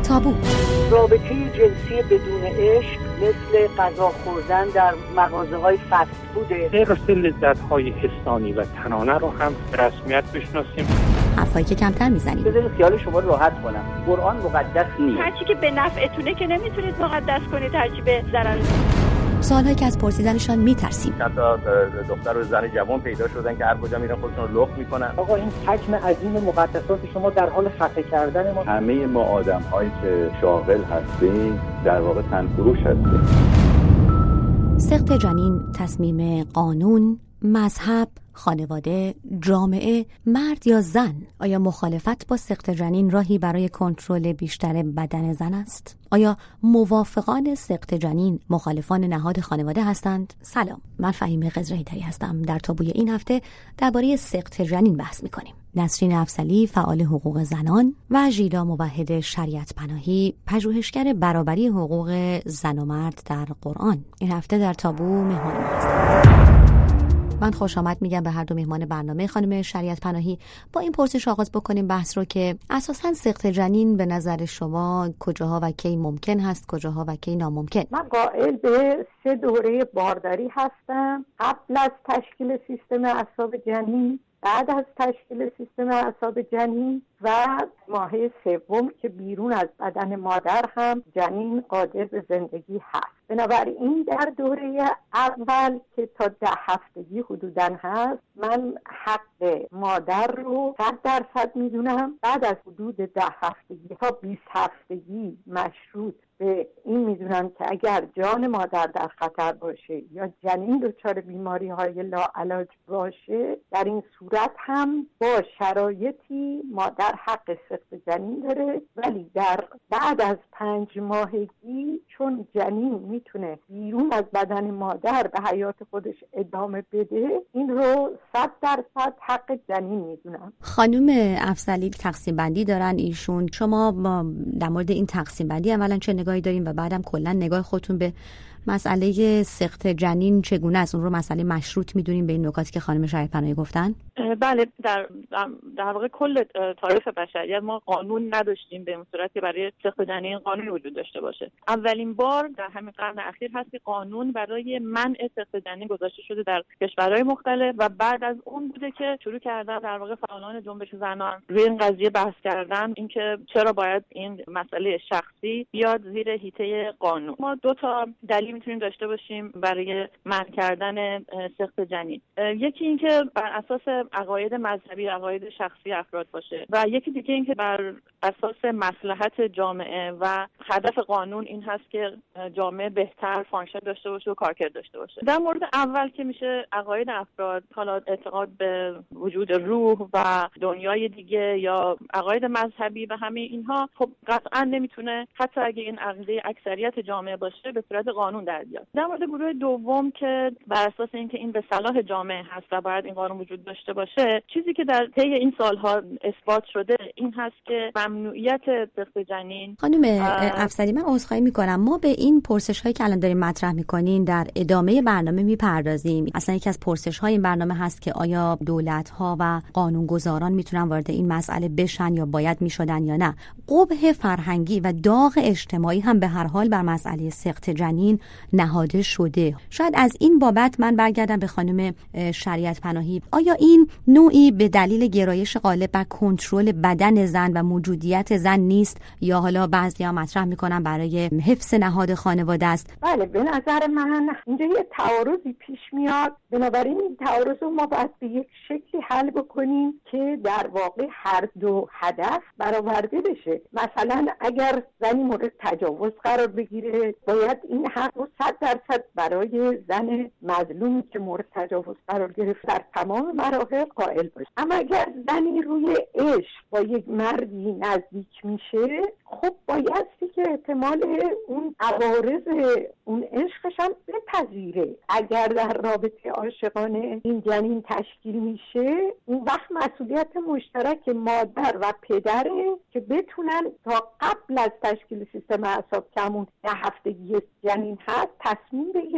تابو. رابطه جنسی بدون عشق مثل غذا خوردن در مغازه‌های فست فوده. راستی لذت‌های حسانی و تنانه رو هم به رسمیت بشناسیم. حرفایی که کمتر میزنیم. بذارید خیال شما راحت کنم. قرآن مقدس نیست. هرچی که به نفعتونه که نمیتونید مقدس کنید، هرچی به ضرر. سوالایی که از پرسیدنشان میترسیم. حتی دختر و زن جوان پیدا شدن که هر کجا میرن خودشون رو لخت میکنن. آقا این حجم عظیم مقدسات شما در حال خفه کردن ما. همه ما آدم‌هایی که شاغل هستیم در واقع تنفروش هستیم. سقط جنین، تصمیم قانون، مذهب، خانواده، جامعه، مرد یا زن. آیا مخالفت با سقط جنین راهی برای کنترل بیشتر بدن زن است؟ آیا موافقان سقط جنین مخالفان نهاد خانواده هستند؟ سلام، من فهیمه قزرهیدری هستم. در تابوی این هفته درباره سقط جنین بحث می‌کنیم. نسرین افضلی، فعال حقوق زنان، و ژیلا موحد شریعت پناهی، پژوهشگر برابری حقوق زن و مرد در قرآن، این هفته در تابو مهمان ما هستند. من خوش آمد میگم به هر دو مهمان برنامه. خانم شریعت پناهی، با این پرسش آغاز بکنیم بحث رو که اساساً سقط جنین به نظر شما کجاها و کی ممکن هست، کجاها و کی ناممکن؟ من قائل به 3 دوره بارداری هستم. قبل از تشکیل سیستم اعصاب جنین، بعد از تشکیل سیستم اعصاب جنین و ماهه سوم که بیرون از بدن مادر هم جنین قادر به زندگی هست. بنابراین در دوره اول که تا 10 هفتگی حدوداً هست، من حق مادر رو 100% میدونم. بعد از حدود 10 هفتگی تا 20 هفتگی مشروط به این میدونم که اگر جان مادر در خطر باشه یا جنین دچار بیماری‌های لاعلاج باشه، در این صورت هم با شرایطی مادر حق سقط جنین داره. ولی در بعد از 5 ماهگی چون جنین میتونه بیرون از بدن مادر به حیات خودش ادامه بده، این رو 100% حق جنین میدونم. خانم افضلی تقسیم بندی دارن ایشون. شما در مورد این تقسیم بندی اولا چه نگاهی دارین و بعدم کلا نگاه خودتون به مسئله سقط جنین چگونه است؟ اون رو مسئله مشروط میدونین به این نکاتی که خانم شریعت پناهی گفتن؟ بله، در واقع کل تاریخ بشریت ما قانون نداشتیم به این صورت که برای سقط جنین قانون وجود داشته باشه. اولین بار در همین قرن اخیر هست که قانون برای منع سقط جنین گذاشته شده در کشورهای مختلف و بعد از اون بوده که شروع کردن در واقع فعالان جنبش زنان روی این قضیه بحث کردن، اینکه چرا باید این مسئله شخصی بیاد زیر حیطه قانون. ما 2 تا دلیل میتونیم داشته باشیم برای منع کردن سقط جنین. یکی اینکه بر اساس عقاید مذهبی، عقاید شخصی افراد باشه و یکی دیگه اینکه بر اساس مصلحت جامعه و هدف قانون این هست که جامعه بهتر فانکشن داشته باشه و کارکرد داشته باشه. در مورد اول که میشه عقاید افراد، حالا اعتقاد به وجود روح و دنیای دیگه یا عقاید مذهبی و همه اینها، خب قطعا نمیتونه حتی اگه این عقیده اکثریت جامعه باشه به صورت قانون در بیاد. در مورد گروه دوم که بر اساس اینکه این به صلاح جامعه هست و باید این قانون وجود داشته باشه، چیزی که در طی این سالها اثبات شده این هست که ممنوعیت سقط جنین. خانم افضلی، من عذرخواهی میکنم، ما به این پرسش هایی که الان داریم مطرح میکنین در ادامه برنامه میپردازیم. اصلا یکی از پرسش های این برنامه هست که آیا دولت ها و قانونگذاران میتونن وارد این مسئله بشن یا باید میشدن یا نه. قبح فرهنگی و داغ اجتماعی هم به هر حال بر مسئله سقط جنین نهاده شده. شاید از این بابت من برگردم به خانم شریعت پناهی. آیا این نوعی به دلیل گرایش غالب بر کنترل بدن زن و موجودیت زن نیست یا حالا بعضیا مطرح میکنن برای حفظ نهاد خانواده است؟ بله، به نظر من اینجا یه تعارضی پیش میاد. بنابراین این تعارض رو ما باید به یک شکلی حل بکنیم که در واقع هر دو هدف برآورده بشه. مثلا اگر زنی مورد تجاوز قرار بگیره، باید این حق رو 100% برای زن مظلومی که مورد تجاوز قرار گرفت در تمام مراحل قائل باشه. اما اگر زنی روی عشق با یک مردی نزدیک میشه، خب بایستی که احتمال اون عوارض اون عشقش هم بپذیره. اگر در رابطه عاشقانه این جنین تشکیل میشه، اون وقت مسئولیت مشترک مادر و پدره که بتونن تا قبل از تشکیل سیستم اعصاب که همون 10 هفتگی جنین هست تصمیم بگیرن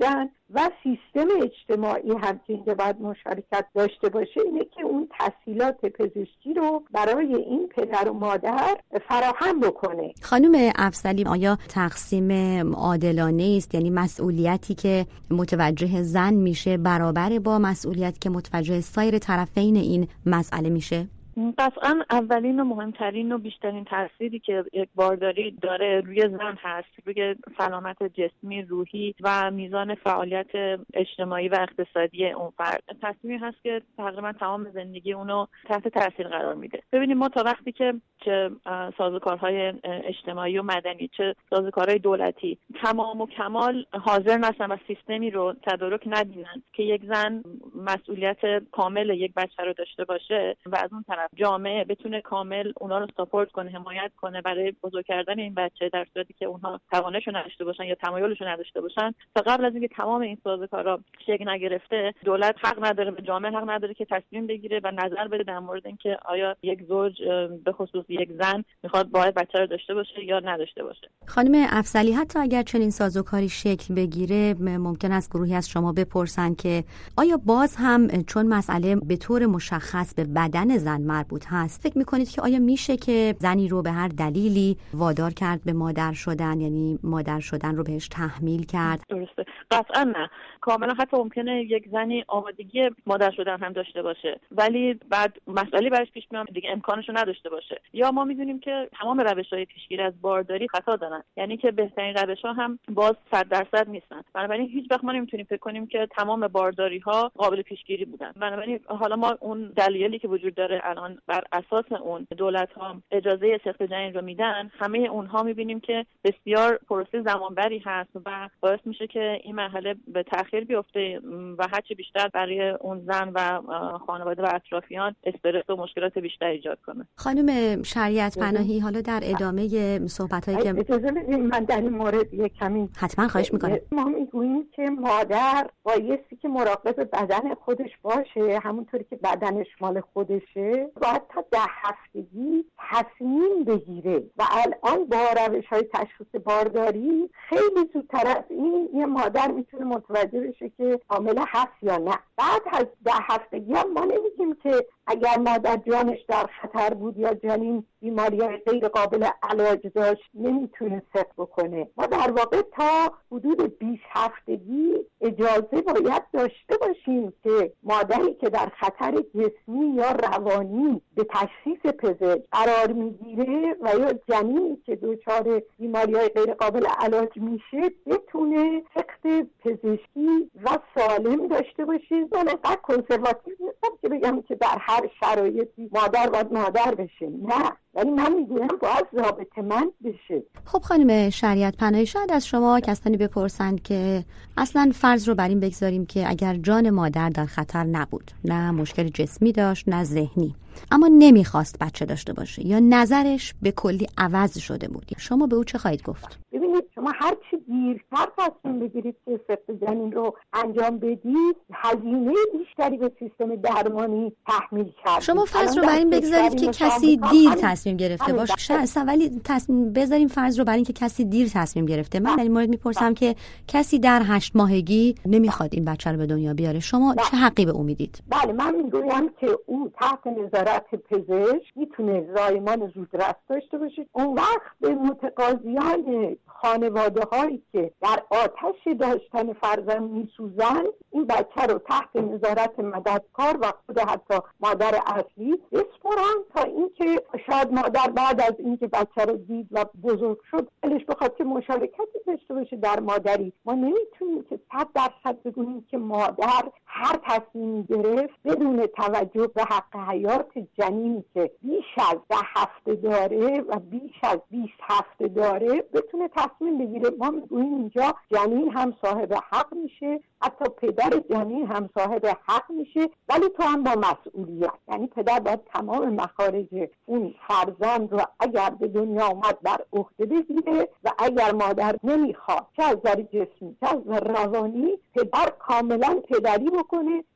و سیستم اجتماعی هم که اینجا باید مشارکت داشته باشه اینه که اون تحصیلات پزشکی رو برای این پدر و مادر فراهم بکنه. خانم افضلی، آیا تقسیم عادلانه است؟ یعنی مسئولیتی که متوجه زن میشه برابر با مسئولیتی که متوجه سایر طرفین این مسئله میشه؟ قطعا اولین و مهمترین و بیشترین تأثیری که یک بارداری داره روی زن هست، روی سلامت جسمی، روحی و میزان فعالیت اجتماعی و اقتصادی اون فرد. تصمیمی هست که تقریبا تمام زندگی اونو تحت تاثیر قرار میده. ببینید ما تا وقتی که چه سازوکارهای اجتماعی و مدنی چه سازوکارهای دولتی تمام و کمال حاضر نشن و سیستمی رو تدارک ندینن که یک زن مسئولیت کامل یک بچه رو داشته باشه و از اون طرف جامعه بتونه کامل اونا رو ساپورت کنه، حمایت کنه برای بزرگ کردن این بچه، در صورتی که اونها توانشو نداشته باشن یا تمایلشو نداشته باشن، تا قبل از اینکه تمام این سازوکارا شکل نگرفته، دولت حق نداره و جامعه حق نداره که تصمیم بگیره و نظر بده در مورد اینکه آیا یک زوج به خصوص یک زن میخواد باید بچه رو داشته باشه یا نداشته باشه. خانم افضلی، حتی اگر چنین سازوکاری شکل بگیره، ممکن است گروهی از شما بپرسن که آیا باز هم چون مسئله به طور مشخص به بدن زن مربوط هست، فکر میکنید که آیا میشه که زنی رو به هر دلیلی وادار کرد به مادر شدن، یعنی مادر شدن رو بهش تحمیل کرد؟ درسته، قطعا نه. کاملا حتی ممکنه یک زنی آمادگی مادر شدن هم داشته باشه ولی بعد مسئله براش پیش میاد دیگه امکانشو نداشته باشه. یا ما میدونیم که تمام روش‌های پیشگیری از بارداری خطا دارن، یعنی که بهترین روش‌ها هم باز 100% نیستن. بنابراین هیچ وقت ما نمیتونیم فکر کنیم که تمام بارداری‌ها قابل پیشگیری بودن. بنابراین حالا ما اون دلایلی که وجود داره الان بر اساس اون دولت‌ها اجازه سقط جنین رو میدن، همه اونها میبینیم که بسیار پروسه زمانبری هست و باعث میشه که این مرحله به تأخیر بیفته و هرچی بیشتر برای اون زن و خانواده و اطرافیان استرس و مشکلات بیشتر ایجاد کنه. خانم شریعت پناهی، حالا در ادامه صحبت‌هایی که اجازه بدید من در این مورد یک کمی حتما خواهش می‌کنم. ما میگوییم که مادر بایستی که مراقب بدن خودش باشه، همونطوری که بدنش مال خودشه، باید تا 10 هفتگی تصمیم بگیره و الان با روش‌های تشخیص بارداری خیلی زودتر از این یه مادر میتونه متوجه بشه که حامل هست یا نه. بعد از 10 هفتگی هم ما نمیگیم که اگر مادر جانش در خطر بود یا جنین بیماری‌های غیر قابل علاج داشت نمیتونه سقط بکنه. ما در واقع تا حدود 20 هفتگی اجازه باید داشته باشیم که مادری که در خطر جسمی یا روانی به تشخیص پزشک قرار میگیره و یا جنینی که دچار بیماری‌های غیر قابل علاج میشه بتونه سقط پزشکی و سالم داشته باشه. من انقدر کنسرواتیو نیستم که بگم که در هر شرایطی مادر باید مادر بشه، نه، ولی من میگویم باید ضابطه‌مند بشه. خب خانم شریعت پناهی، شاید از شما کسانی بپرسند که اصلا فرض رو بر این بگذاریم که اگر جان مادر در خطر نبود، نه مشکل جسمی داشت نه ذهنی، اما نمیخواست بچه داشته باشه یا نظرش به کلی عوض شده بود، شما به او چه خواهید گفت؟ ببینید، شما هر چی دیرتر تصمیم بگیرید که سقط جنین رو انجام بدید، هزینه بیشتری به سیستم درمانی تحمیل کردید. شما فرض رو بر این بگذارید که کسی دیر تصمیم گرفته باشه، ولی تصمیم بذاریم فرض رو بر این که کسی دیر تصمیم گرفته. من در این مورد میپرسم که کسی در 8 ماهگی نمیخواد این بچه رو به دنیا بیاره، شما چه حقی به او میدید؟ بله، من میگویم که او تحت نظارت پزشک میتونه زایمان زودرس داشته باشه. اون وقت به متقاضیان خانواده هایی که در آتش داشتن فرزند میسوزن این بچه رو تحت نظارت مددکار و خود حتی مادر اصلی بسپرن تا اینکه شاید مادر بعد از اینکه بچه رو دید و بزرگ شد دلش بخواد که مشارکتی داشته باشه در مادری. ما نمیتونیم که 100% بگوییم که مادر هر تصمیمی گرفت بدون توجه به حق حیات جنینی که بیش از 10 هفته داره و بیش از 20 هفته داره بتونه تصمیم بگیره. ما میگوییم اینجا جنین هم صاحب حق میشه، حتی پدر جنین هم صاحب حق میشه، ولی تو هم با مسئولیت. یعنی پدر باید تمام مخارج اون فرزند رو اگر به دنیا اومد بر عهده بگیره و اگر مادر نمیخواد چه از نظر جسمی چه از نظر روانی، پدر کاملا پدری بکنه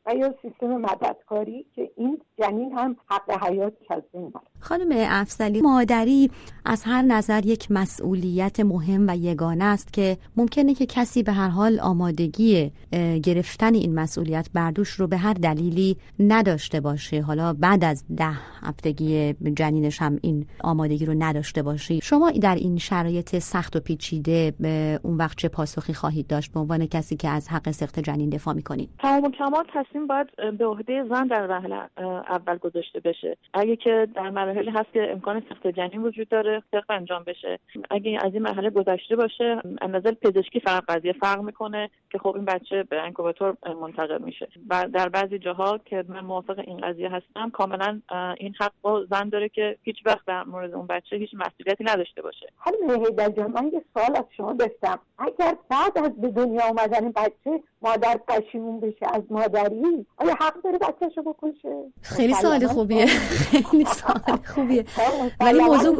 و یا سیستم مددکاری که این جنین هم حق حیاتش از بین بره. خانم افضلی، مادری از هر نظر یک مسئولیت مهم و یگانه است که ممکنه که کسی به هر حال آمادگی گرفتن این مسئولیت بر دوش رو به هر دلیلی نداشته باشه، حالا بعد از 10 هفتگی جنینش هم این آمادگی رو نداشته باشه. شما در این شرایط سخت و پیچیده اون وقت چه پاسخی خواهید داشت به عنوان کسی که از حق سقط جنین دفاع می‌کنید؟ تمام کمال تصمیم باید به عهده زن در مرحله اول گذاشته بشه. اگه که در مراحلی هست که امکان سقط جنین وجود داره، سقط انجام بشه. اگه از این مرحله گذشته باشه، از نظر پزشکی فقط قضیه فرق میکنه که خب این بچه به انکوباتور منتقل میشه. و در بعضی جاها که من موافق این قضیه هستم، کاملا این حق با زن داره که هیچ وقت در مورد اون بچه هیچ مسئولیتی نداشته باشه. خانم هیدر جان، من یه سوال از شما داشتم. اگر بعد از به دنیا اومدن بچه مادر پشیمون بشه از مادری، آیا حق داره بچه‌شو بکشه؟ خیلی سوال خوبیه. خیلی سوال خوبیه. ولی موضوع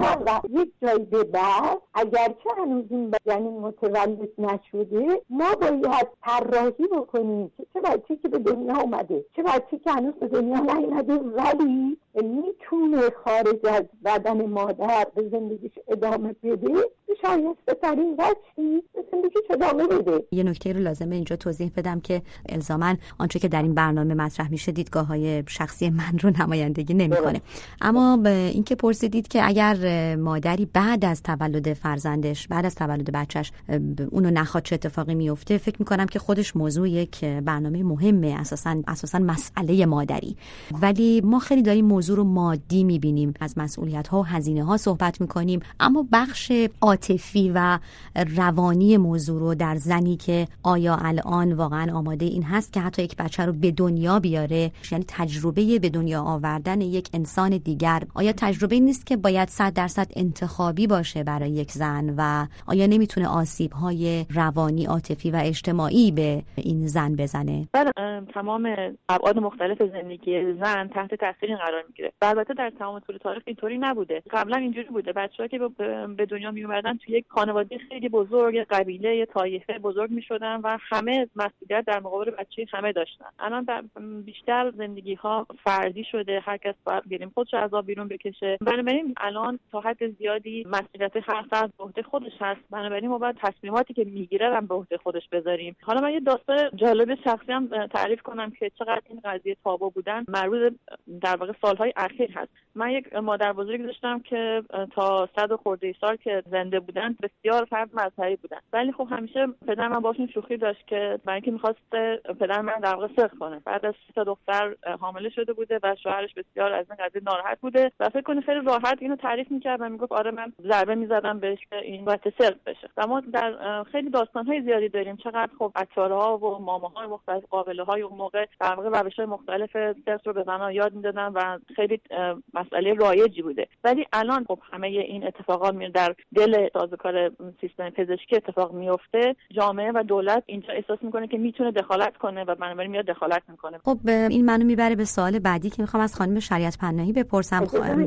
یک جای به بعد اگرچه هنوز این جنین متولد نشده، ما باید طراحی بکنیم که چه بچه‌ای که به دنیا اومده، چه بچه‌ای که هنوز به دنیا نیومده ولی میتونه خارج از بدن مادر به زندگیش ادامه بده، شایسته ترین وجهی به زندگیش ادامه بده. یه نکته رو لازمه اینجا توضیح بدم که الزاماً آنچه که در این برنامه مطرح میشه دیدگاه‌های شخصی من رو نمایندگی نمی‌کنه. اما این که پرسیدید که اگر مادری بعد از تولد فرزندش، بعد از تولد بچهش اونو نخواد چه اتفاقی میفته، فکر می‌کنم که خودش موضوع یک برنامه مهمه، اساساً مسئله مادری. ولی ما خیلی داریم موضوع رو مادی می‌بینیم، از مسئولیت‌ها و هزینه‌ها صحبت می‌کنیم، اما بخش عاطفی و روانی موضوع رو در زنی که آیا الان واقعا آماده این هست که حتی یک بچه رو به دنیا بیاره، یعنی تجربه به دنیا آوردن یک انسان دیگر، آیا تجربه نیست که باید 100% انتخابی باشه برای یک زن و آیا نمیتونه آسیب‌های روانی، عاطفی و اجتماعی به این زن بزنه؟ تمام ابعاد مختلف زندگی زن تحت تاثیر قرار میگیره. البته در تمام طول تاریخ اینطوری نبوده. قبلا اینجوری بوده، بچه‌ها که به دنیا می اومدن توی یک خانواده خیلی بزرگ، قبیله، یه طایفه بزرگ میشدن و همه مسئولیت در مقابل بچه همه داشتن. الان بیشتر زندگی ها فردی شده، هر کس باید بریم خودش از آب بیرون بکشه. بنابراین الان تا حد زیادی مسئولیت هر فرد به عهده خودش هست. بنابراین ما باید تصمیماتی که میگیره هم به عهده خودش بذاریم. حالا من یه داستان جالب شخصی هم تعریف کنم که چقدر این قضیه تابو بودن مربوط در واقع سالهای اخیر هست. من یک مادر بزرگ داشتم که تا 100 خورده سال که زنده بودن بسیار فرد مذهبی بودن، ولی خب همیشه پدر من باشون شوخی داشت که برای اینکه می‌خواست پدر من در واقع سقط کنه. بعد از 3 دختر حامله شده بوده و شوهرش بسیار از این قضیه ناراحت بوده و فکر کنه خیلی راحت اینو تعریف می‌کرد و میگفت آره من ضربه می‌زدم بهش که این بچه سقط بشه. و ما در خیلی داستان‌های زیادی داریم چقدر خب عطارها و ماماهای مختلف، قابله‌های اون موقع در واقع روش‌های مختلف سقط رو به زن‌ها یاد می‌دادن و خیلی مسئله رایجی بوده. ولی الان خب همه این اتفاقات در دل سازوکار سیستم پزشکی اتفاق میفته، جامعه و دولت اینجا احساس میکنه که میتونه دخالت کنه و بنابراین میاد دخالت میکنه. خب این منو میبره به سوال بعدی که میخوام از خانم شریعت پناهی بپرسم.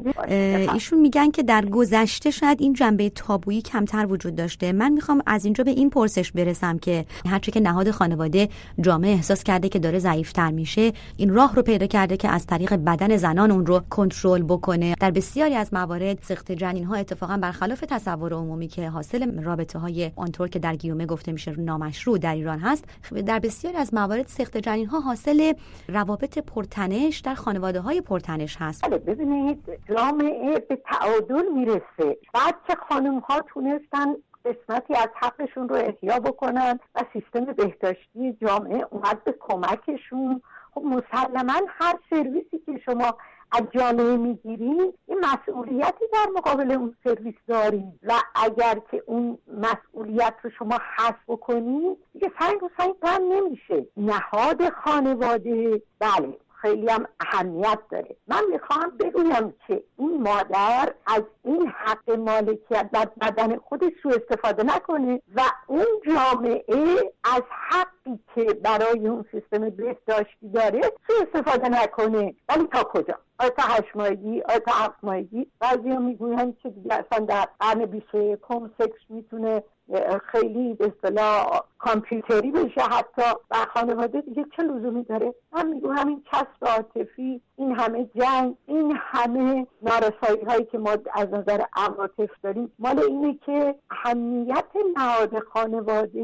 ایشون میگن که در گذشته شاید این جنبه تابویی کمتر وجود داشته. من میخوام از اینجا به این پرسش برسم که هرچی که نهاد خانواده جامعه احساس کرده که داره ضعیف‌تر میشه، این راه رو پیدا کرده که از طریق بدن زنان اون رو کنترل بکنه. در بسیاری از موارد سقط جنین‌ها اتفاقا برخلاف تصور عمومی که حاصل رابطه‌های آنطور که در گیومه گفته میشه نامشروع در ایران هست، در بسیاری از موارد سقط جنین‌ها حاصل روابط پرتنش در خانواده‌های پرتنش هست. ببینید جامعه به تعادل میرسه. بعد که خانم‌ها تونستن قسمتی از حقشون رو احیا بکنن و سیستم بهداشتی جامعه اومد به کمکشون. خب مسلماً هر سرویسی که شما از جامعه میگیرین این مسئولیتی در مقابل اون سرویس دارید و اگر که اون مسئولیت رو شما حذف بکنید دیگه سنگ و سنگ بند نمیشه. نهاد خانواده بله خیلی هم اهمیت داره. من میخوام بگویم که این مادر از این حق مالکیت بر بدن خودش سوء استفاده نکنه و اون جامعه از حقی که برای اون سیستم بهداشتی داره سوء استفاده نکنه. ولی تا کجا؟ آیا تا 8 ماهگی، آیا تا 7 ماهگی. بعضیا میگوین که دیگه اصلا در قرن 21 سکس میتونه خیلی به اصطلاح کامپیوتری بشه حتی و خانواده دیگه چه لزومی داره. من میگم همین چسب عاطفی، این همه جنگ، این همه نارسایی هایی که ما از نظر عواطف داریم مال اینه که اهمیت نهاد خانواده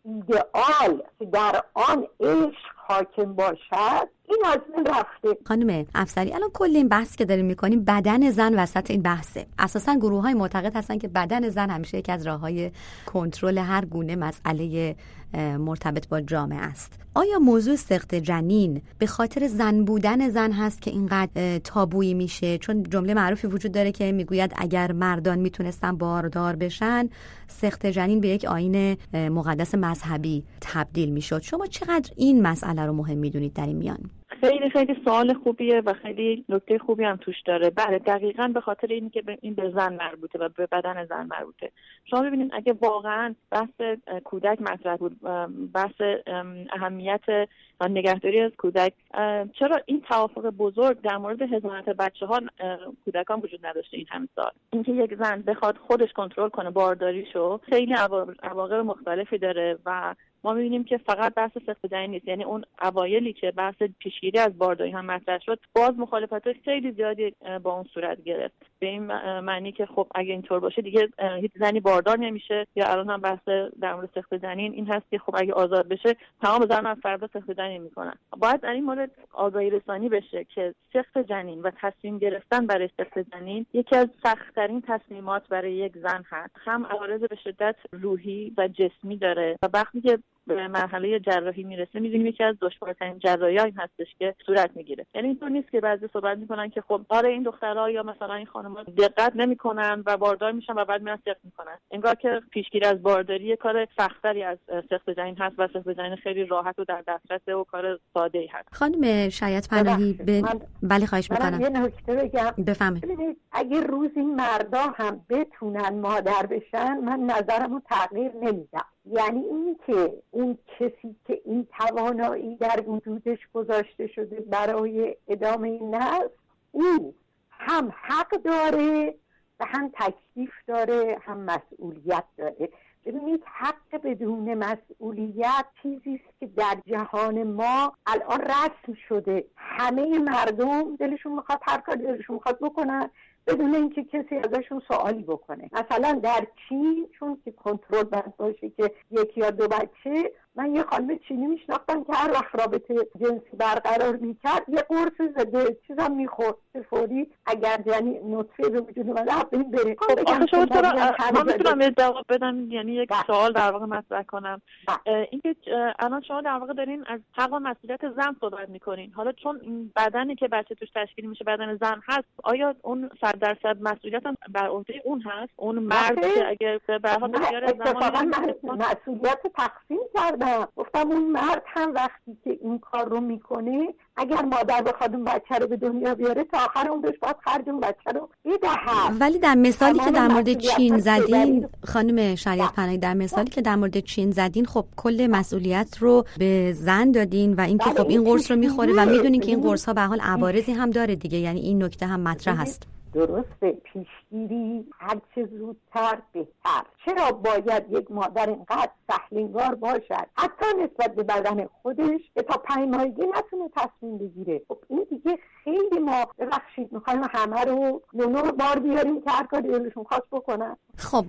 ایدئال که در آن عشق حاکم باشد این از من رفته. خانم افسری، الان کل این بحث که داریم میکنیم بدن زن وسط این بحثه. اساسا گروه های معتقد هستن که بدن زن همیشه یکی از راههای کنترل هر گونه مسئله مرتبط با جامعه است. آیا موضوع سقط جنین به خاطر زن بودن زن هست که اینقدر تابویی میشه؟ چون جمله معروفی وجود داره که میگوید اگر مردان میتونستن باردار بشن، سقط جنین به یک آیین مقدس مذهبی تبدیل میشد. شما چقدر این مسئله رو مهم میدونید در این میان؟ خیلی خیلی سوال خوبیه و خیلی نکته خوبی هم توش داره. بله، دقیقاً به خاطر اینی که این به زن مربوطه و به بدن زن مربوطه. شما ببینید اگه واقعاً بحث کودک مطرح بود، بحث اهمیت نگهداری از کودک، چرا این توافق بزرگ در مورد حضانت بچه‌ها کودکان وجود نداشته این همه سال؟ اینکه یک زن بخواد خودش کنترل کنه بارداریشو خیلی عواقب مختلفی داره و ما می‌بینیم که فقط بحث سقط جنین نیست. یعنی اون اوایلی که بحث پیشگیری از بارداری هم مطرح شد، باز مخالفت خیلی زیادی با اون صورت گرفت، به این معنی که خب اگه اینطور باشه دیگه هیچ زنی باردار نمیشه. یا الان هم بحث در مورد سقط جنین این هست که خب اگه آزاد بشه تمام زنان فردا سقط جنین میکنن. باید در این مورد آگاهی رسانی بشه که سقط جنین و تصمیم گرفتن برای سقط جنین یکی از سخت‌ترین تصمیمات برای یک زن هست. هم عوارض به شدت روحی و جسمی داره و وقتی که به مرحله جراحی میرسه می‌بینیم یکی از دشوارترین جراحی‌ها این هستش که صورت میگیره. یعنی اینطور نیست که بعضی صحبت میکنن که خب آره این دخترها یا مثلا این خانم‌ها دقت نمیکنن و باردار میشن و بعد میرن سقط میکنن. انگار که پیشگیری از بارداری کار سخت‌تری از سقط جنین هست و سقط جنین خیلی راحت و در دسترس و کار ساده‌ای هست. خانم شایعت پناهی بله خواهش میکنم. یه نکته بگم. بفهمید. اگه روزی مردا هم بتونن مادر بشن من نظرمو تغییر نمیدم. یعنی این که اون کسی که این توانایی در وجودش گذاشته شده برای ادامه نسل، او هم حق داره و هم تکلیف داره، هم مسئولیت داره. ببینید حق بدون مسئولیت چیزی است که در جهان ما الان رسم شده. همه مردم دلشون میخواد هر کاری دلشون میخواد بکنن بدون اینکه کسی ازشون سوالی بکنه. مثلا در چین چون که کنترل بند باشه که 1 یا 2 بچه، من یه خانم چینی میشناختم که هر وقت رابطه جنسی برقرار میکرد یه قرص زده چیزم میخورد فوری اگر یعنی نطفه به وجود اومده این بره. خب آخه شما من میتونم یه جواب بدم، یعنی یک سوال در واقع مطرح کنم. اینکه الان شما در واقع دارین از حق و مسئولیت زن صحبت میکنین. حالا چون این بدنی که بچه توش تشکیل میشه بدن زن هست، آیا اون 100% مسئولیت هم بر عهده اون هست؟ اون مرد که اگر به هر حال بسیار زمان مسئولیت تقسیم کردم، گفتم اون مرد هم وقتی که این کار رو میکنه اگر مادر بخواد اون بچه رو به دنیا بیاره تا آخر عمرش باید خرج اون بچه رو بدهد. ولی در مثالی که در مورد چین زدین خانم شریعت پناهی، در مثالی که در مورد چین زدین، خب کل مسئولیت رو به زن دادین و اینکه خب این قرص رو میخوره و میدونین که این قرص ها به حال عوارضی هم داره دیگه. یعنی این نکته هم مطرح هست. درسته، پیشگیری هرچه زودتر بهتر. چرا باید یک مادر اینقدر سهلنگار باشد حتی نسبت به بدن خودش که تا 5 ماهگی نتونه تصمیم بگیره؟ خب این دیگه خیلی ما ببخشید میخوایم همه رو نونو بار بیاریم که هر کاری دلشون خواست بکنن. خب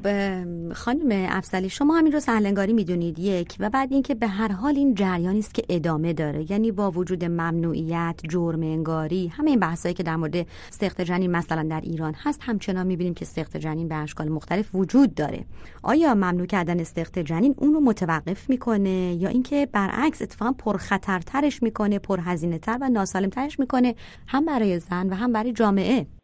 خانم افضلی، شما همین رو سهلنگاری میدونید یک، و بعد اینکه به هر حال این جریانی است که ادامه داره. یعنی با وجود ممنوعیت، جرم انگاری، همه این بحثایی که در مورد سقط جنین مثلا در ایران هست، همچنان میبینیم که سقط جنین به اشکال مختلف وجود داره. آیا ممنوع کردن سقط جنین اون رو متوقف میکنه یا اینکه برعکس اتفاقا پرخطرترش میکنه، پرهزینه‌تر و ناسالمترش میکنه، هم برای زن و هم برای جامعه؟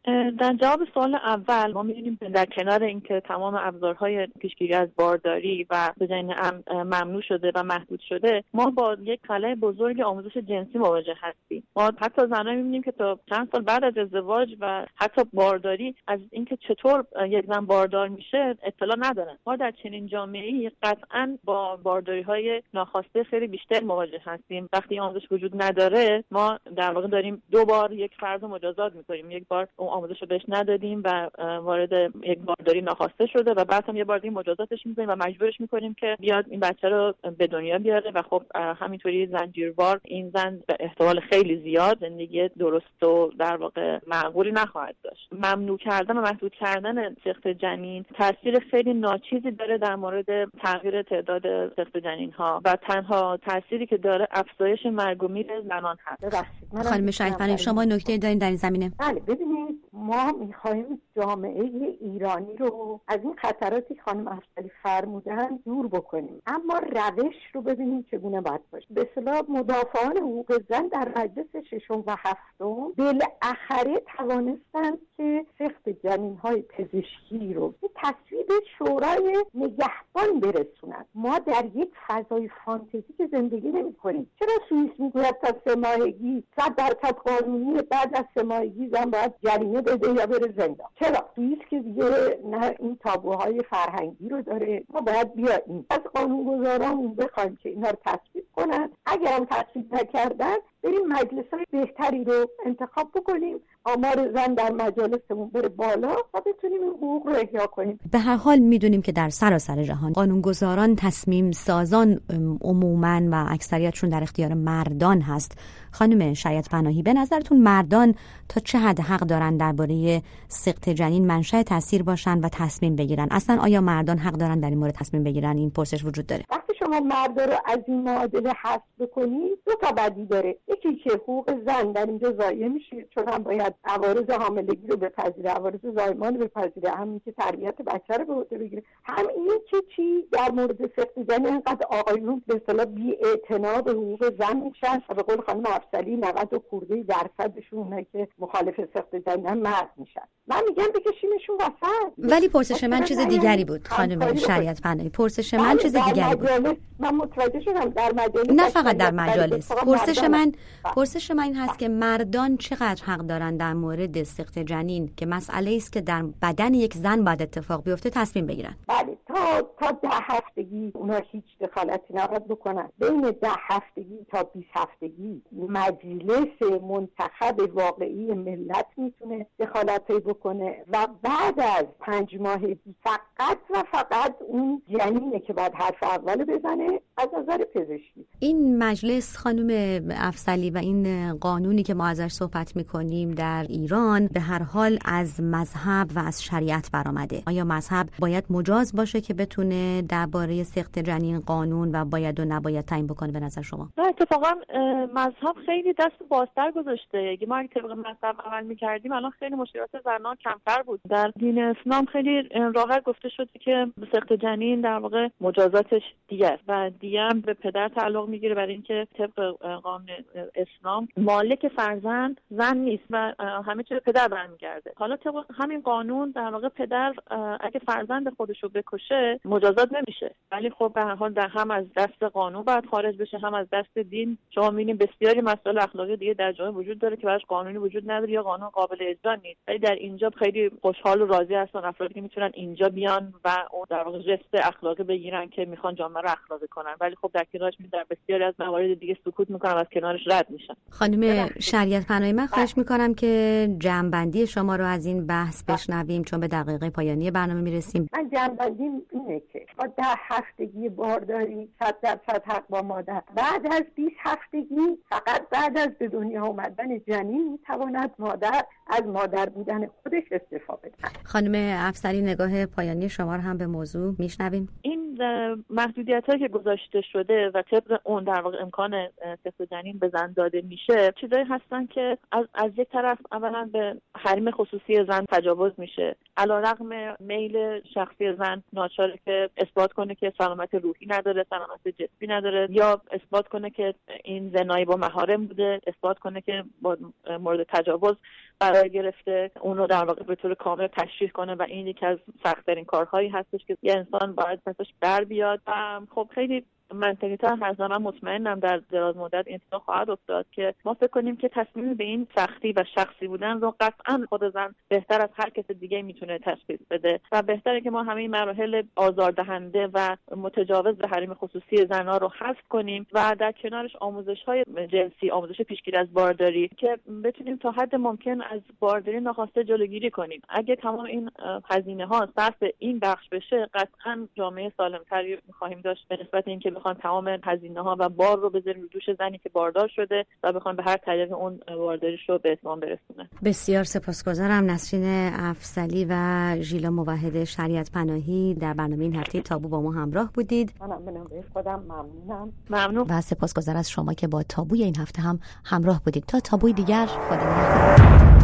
در جواب سوال اول ما می‌بینیم در کنار اینکه تمام ابزارهای پیشگیری از بارداری و سقط‌جنین ممنوع شده و محدود شده، ما با یک خلأ بزرگ آموزش جنسی مواجه هستیم. ما حتی زنایی می‌بینیم که تا چند سال بعد از ازدواج و حتی بارداری از اینکه چطور یک زن باردار میشه اطلاع ندارن. ما در چنین جامعه‌ای قطعاً با بارداری‌های ناخواسته خیلی بیشتر مواجه هستیم. وقتی آموزش وجود نداره، ما در واقع داریم دو بار یک فرد مجازات می‌کنیم. یک بار اون آموزش رو بهش ندادیم و وارد یک بارداری ناخواسته شده و بعد هم یه بار دیگه مجازاتش می‌کنیم و مجبورش می‌کنیم که بیاد این بچه رو به دنیا بیاره و خب همینطوری زنجیروار این زن به احتمال خیلی زیاد زندگی درست و در واقع معقولی نخواهد داشت. ممنوع کردن و محدود کردن سقط جنین تاثیر خیلی ناچیزی داره در مورد تغییر تعداد سقط جنین‌ها و تنها تأثیری که داره افزایش مرگ و میر زنان هست. خانم شهیدپناهی شما نکته دارین در این زمینه؟ بله، ببینید ما می‌خوایم جامعه ایرانی رو از این خطراتی که خانم افضلی فرمودن دور بکنیم، اما روش رو ببینیم چگونه باید باشه. به اصطلاح مدافعان حقوق زن در مجلس ششم و هفتم بالاخره توانستند که سقط جنین‌های پزشکی رو به تصویب شورای نگهبان برسونند. ما در یک فضای فانتزی که زندگی نمی‌کنیم. چرا سوئیس میگوید تا 3 ماهگی 100% قانونی، بعد از 3 ماهگی زن باید جریمه بده یا بره زندان؟ چرا سوئیس که دیگه نه این تابوهای فرهنگی رو داره؟ ما باید بیاییم از قانونگذاران بخوایم که اینا رو تصویب کنن. اگر هم تصویب نکردن بریم مجلس‌های بهتری رو انتخاب بکنیم، آمار زن در مجالسمون بره بالا و بتونیم این حقوق رو احیا کنیم. به هر حال میدونیم که در سراسر جهان قانونگذاران، تصمیم سازان عموماً و اکثریتشون در اختیار مردان هست. خانم شهیدپناهی، به نظرتون مردان تا چه حد حق دارن درباره سقط جنین منشأ تاثیر باشن و تصمیم بگیرن؟ اصلا آیا مردان حق دارن در این مورد تصمیم بگیرن؟ این پرسش وجود داره. وقتی شما مرد رو از این معادله حذف بکنید، دو تا بدی داره. یکی که حقوق زن در اینجا ضایع میشه، چون هم باید عوارض حاملگی رو بپذیره، عوارض زایمان رو بپذیره، همین که تربیت بچه رو به عهده بگیره. هم این که چی در مورد سقط جنین اینقدر آقایون به اصطلاح بی‌اعتنا به حقوق زن میشن و به قول خانم افضلی 90% اونایی که مخالف سقط جنین مرد میشن. من میگم بکشیمشون وسط. ولی پرسش من چیز دیگری بود خانم شهیدپناهی. پرسش من چیز دیگری بود. من متوجه شدم در مجالس، نه فقط در مجالس. پرسش من این هست که مردان چقدر حق دارن در مورد سقط جنین که مسئله است که در بدن یک زن باید اتفاق بیفته تصمیم بگیرن؟ بله، تا 10 هفتگی اونا هیچ دخالتی نباید بکنن. بین 10 هفتگی تا 20 هفتگی مجلس منتخب واقعی ملت میتونه دخالتی بکنه و بعد از 5 ماهگی فقط و فقط اون جنینه که باید حرف اول بزنه از نظر پزشکی. این مجلس خانم افضلی و این قانونی که ما ازش صحبت میکنیم در ایران به هر حال از مذهب و از شریعت برآمده. آیا مذهب باید مجاز باشه که بتونه درباره سقط جنین قانون و باید و نباید تعیین بکنه به نظر شما؟ نه، اتفاقا مذهب خیلی دست بازتر گذاشته. اگه ما طبق مذهب عمل میکردیم الان خیلی مشکلات زنان کمتر بود. در دین اسلام خیلی راحت گفته شده که سقط جنین در واقع مجازاتش دیگه است و دیگه هم به پدر تعلق میگیره، برای اینکه طبق قانون اسلام مالک فرزند زن نیست و همه چیز پدر برمیگرده. حالا طبق همین قانون در واقع پدر اگه فرزند خودش رو بکشه مجازات نمیشه، ولی خب به هر حال در هم از دست قانون باید خارج بشه، هم از دست دین. شما می‌بینید بسیاری مسائل اخلاقی دیگه در جامعه وجود داره که براش قانونی وجود نداره یا قانون قابل اجرا نیست، ولی در اینجا خیلی خوشحال و راضی هستن افرادی که میتونن اینجا بیان و اون در واقع جست اخلاقی بگیرن که میخوان جامعه رو اخلاقی کنن، ولی خب در کنارش در بسیاری از موارد دیگه سکوت میکنن و از کنارش رد میشن. خانم شهیدپناهی، من خواهش میکنم که جمع‌بندی شما رو از این بحث بشنویم چون به دقیقه پایانی برنامه میرسیم. من جمع‌بندیم اینه که با 10 هفتگی بارداری 100% حق با مادر، بعد از 20 هفتگی فقط بعد از به دنیا آمدن جنین میتواند مادر از مادر بودن خودش استفاده کنه. خانم افضلی، نگاه پایانی شما رو هم به موضوع میشنویم. این محدودیت‌هایی که گذاشته شده و طبق اون در واقع امکان سقط جنین به زن داده میشه چیزایی هستن که از یک طرف اولا به حریم خصوصی زن تجاوز میشه، علیرغم میل شخصی زن ناچاره که اثبات کنه که سلامت روحی نداره، سلامت جسمی نداره، یا اثبات کنه که این زنایی با محارم بوده، اثبات کنه که با مورد تجاوز قرار گرفته، اون رو در واقع به طور کامل تشریح کنه و این یکی از سخت‌ترین کارهایی هستش که یه انسان باید پسش بر بیاد. خب خیلی منطقی تر هست و من مطمئنم در دراز مدت این اتفاق خواهد افتاد که ما فکر کنیم که تصمیم به این سختی و شخصی بودن رو قطعا خود زن بهتر از هر کس دیگه میتونه تشخیص بده و بهتره که ما همه مراحل آزاردهنده و متجاوز به حریم خصوصی زنها رو حذف کنیم و در کنارش آموزش‌های جنسی، آموزش پیشگیری از بارداری که بتونیم تا حد ممکن از بارداری ناخواسته جلوگیری کنیم. اگه تمام این هزینه‌ها صرف این بخش بشه، قطعا جامعه سالم‌تری می‌خواهیم داشت به نسبت اینکه بخوان تمام هزینه‌ها و بار رو بذاریم رو دوش زنی که باردار شده و بخوان به هر طریق اون بارداریش رو به اتمام برسونه. بسیار سپاسگزارم. نسرین افضلی و ژیلا موحد شریعت پناهی در برنامه این هفته تابو با ما همراه بودید. منم خودم ممنونم. ممنون و سپاسگزار از شما که با تابوی این هفته هم همراه بودید. تا تابوی دیگر، خدا نگهدار.